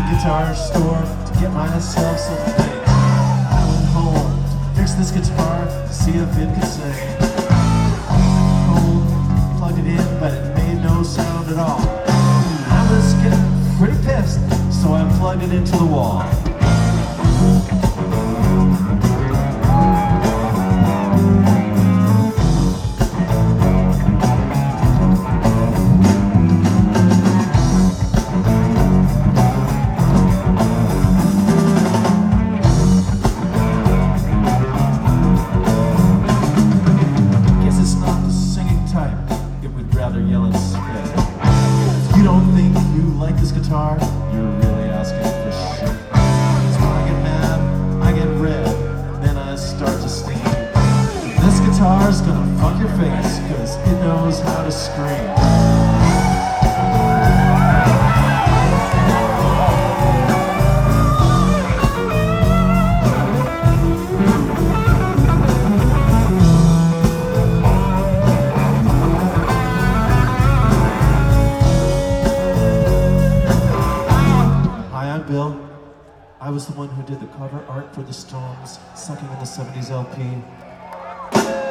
guitar store to get myself some things. I went home to fix this guitar to see if it could sing. Home, plugged it in, but it made no sound at all. I was getting pretty pissed, so I plugged it into the wall. Yell and spit. If you don't think you like this guitar, you're really asking for shit. Cause when I get mad, I get red, and then I start to steam. This guitar's gonna fuck your face, cause it knows how to scream. Bill, I was the one who did the cover art for the Storms, Sucking in the 70s LP.